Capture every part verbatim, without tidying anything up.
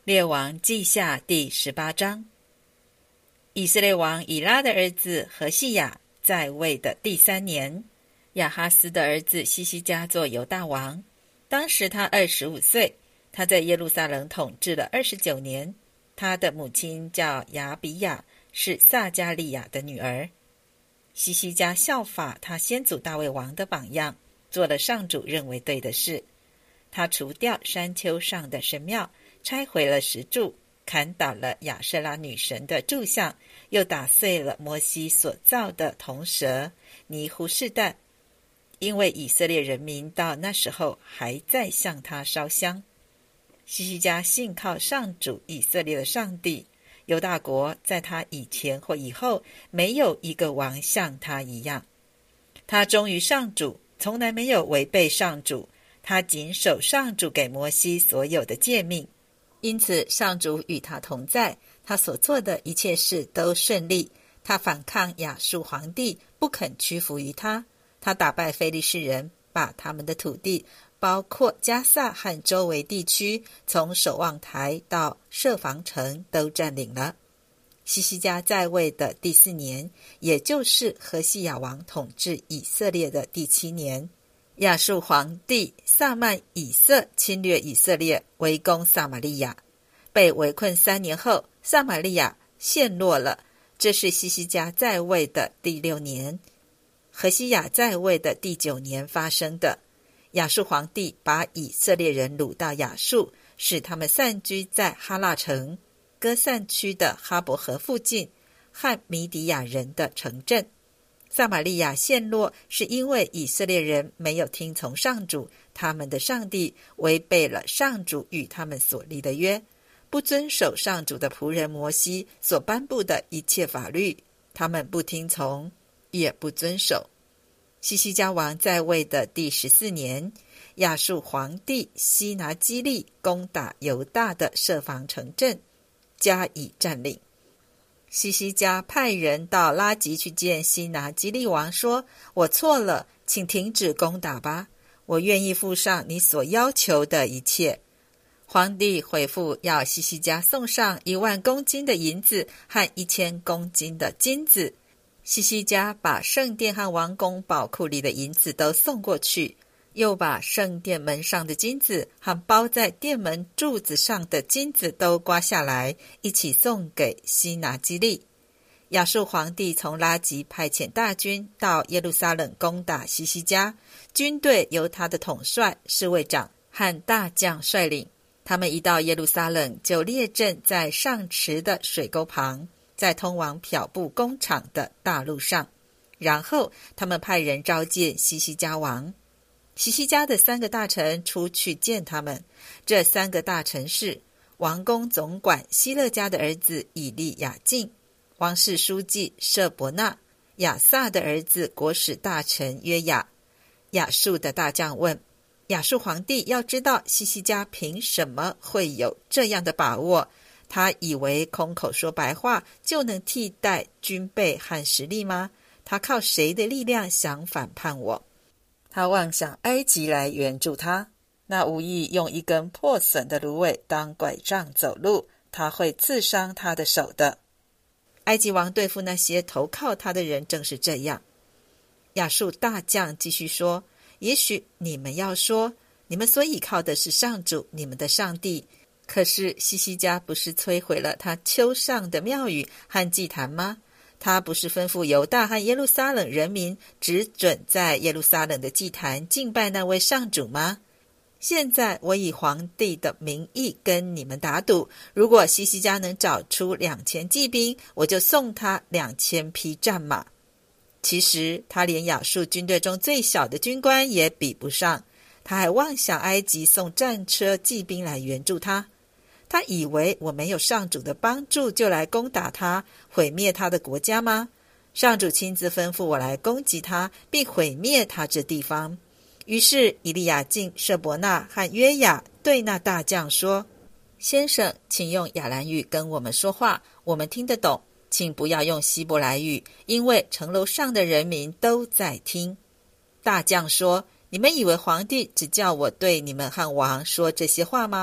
列王记下第十八章。以色列王以拉的儿子何西雅在位的第三年，亚哈斯的儿子西西家做犹大王，当时他二十五岁，他在耶路撒冷统治了二十九年。他的母亲叫亚比雅，是撒加利亚的女儿。西西家效法他先祖大卫王的榜样，做了上主认为对的事。他除掉山丘上的神庙，拆毁了石柱，砍倒了亚舍拉女神的柱像，又打碎了摩西所造的铜蛇尼呼士蛋，因为以色列人民到那时候还在向他烧香。西西家信靠上主以色列的上帝，犹大国在他以前或以后没有一个王像他一样。他忠于上主，从来没有违背上主，他谨守上主给摩西所有的诫命，因此上主与他同在，他所做的一切事都顺利。他反抗亚述皇帝，不肯屈服于他。他打败非利士人，把他们的土地，包括加萨和周围地区，从守望台到设防城都占领了。西西家在位的第四年，也就是何西雅王统治以色列的第七年，亚述皇帝撒曼以色侵略以色列，围攻撒玛利亚。被围困三年后，撒玛利亚陷落了。这是西西家在位的第六年，何西雅在位的第九年发生的。亚述皇帝把以色列人掳到亚述，使他们散居在哈腊城、歌散区的哈伯河附近和米底亚人的城镇。撒玛利亚陷落是因为以色列人没有听从上主他们的上帝，违背了上主与他们所立的约，不遵守上主的仆人摩西所颁布的一切法律，他们不听从也不遵守。西西家王在位的第十四年，亚述皇帝西拿基利攻打犹大的设防城镇，加以占领。西西家派人到拉吉去见西拿基利王，说：我错了，请停止攻打吧，我愿意付上你所要求的一切。皇帝回复要西西家送上一万公斤的银子和一千公斤的金子。西西家把圣殿和王宫宝库里的银子都送过去，又把圣殿门上的金子和包在殿门柱子上的金子都刮下来，一起送给西拿基利。亚述皇帝从拉吉派遣大军到耶路撒冷攻打西西家，军队由他的统帅、侍卫长和大将率领。他们一到耶路撒冷，就列阵在上池的水沟旁，在通往漂布工厂的大路上。然后他们派人召见西西家王。西西家的三个大臣出去见他们，这三个大臣是王宫总管希勒家的儿子以利亚敬、王室书记舍伯纳、亚萨的儿子国史大臣约雅。亚述的大将问亚述皇帝，要知道西西家凭什么会有这样的把握？他以为空口说白话就能替代军备和实力吗？他靠谁的力量想反叛我？他妄想埃及来援助他，那无意用一根破损的芦苇当拐杖走路，他会刺伤他的手的。埃及王对付那些投靠他的人正是这样。亚述大将继续说，也许你们要说，你们所倚靠的是上主你们的上帝，可是西西家不是摧毁了他丘上的庙宇和祭坛吗？他不是吩咐犹大和耶路撒冷人民只准在耶路撒冷的祭坛敬拜那位上主吗？现在我以皇帝的名义跟你们打赌，如果西西家能找出两千骑兵，我就送他两千匹战马。其实他连亚述军队中最小的军官也比不上，他还妄想埃及送战车骑兵来援助他。他以为我没有上主的帮助就来攻打他，毁灭他的国家吗？上主亲自吩咐我来攻击他，并毁灭他这地方。于是以利亚敬、舍伯纳和约雅对那大将说：先生，请用亚兰语跟我们说话，我们听得懂，请不要用希伯来语，因为城楼上的人民都在听。大将说：你们以为皇帝只叫我对你们和王说这些话吗？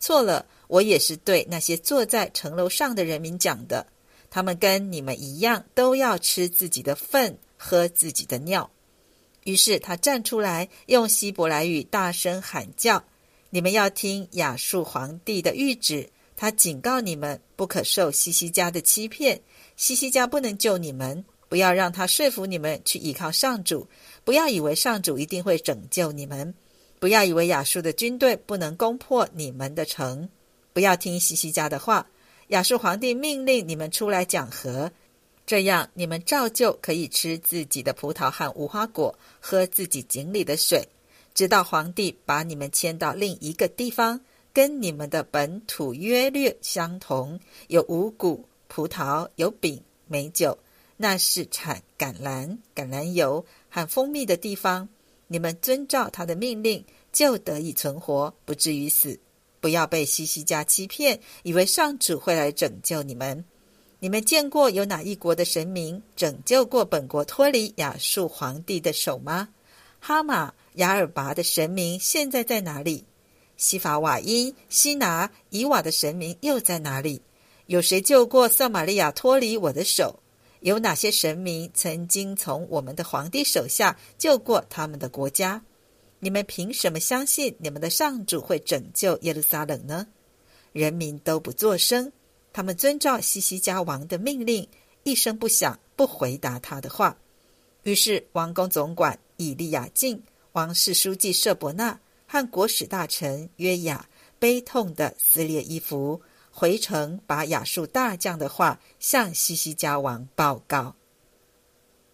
错了，我也是对那些坐在城楼上的人民讲的，他们跟你们一样，都要吃自己的粪，喝自己的尿。于是他站出来，用希伯来语大声喊叫，你们要听亚述皇帝的谕旨，他警告你们，不可受西西家的欺骗，西西家不能救你们，不要让他说服你们去依靠上主，不要以为上主一定会拯救你们，不要以为亚述的军队不能攻破你们的城，不要听西西家的话。亚述皇帝命令你们出来讲和，这样你们照旧可以吃自己的葡萄和无花果，喝自己井里的水，直到皇帝把你们迁到另一个地方，跟你们的本土约略相同，有五谷、葡萄，有饼、美酒，那是产橄榄、橄榄油和蜂蜜的地方。你们遵照他的命令，就得以存活，不至于死。不要被西西家欺骗，以为上主会来拯救你们。你们见过有哪一国的神明拯救过本国脱离亚述皇帝的手吗？哈马、亚尔拔的神明现在在哪里？西法瓦因、西拿、以瓦的神明又在哪里？有谁救过撒玛利亚脱离我的手？有哪些神明曾经从我们的皇帝手下救过他们的国家？你们凭什么相信你们的上主会拯救耶路撒冷呢？人民都不作声，他们遵照西西家王的命令，一声不响，不回答他的话。于是王宫总管以利亚敬、王室书记舍伯纳和国史大臣约雅悲痛地撕裂衣服，回城把亚述大将的话向西西家王报告。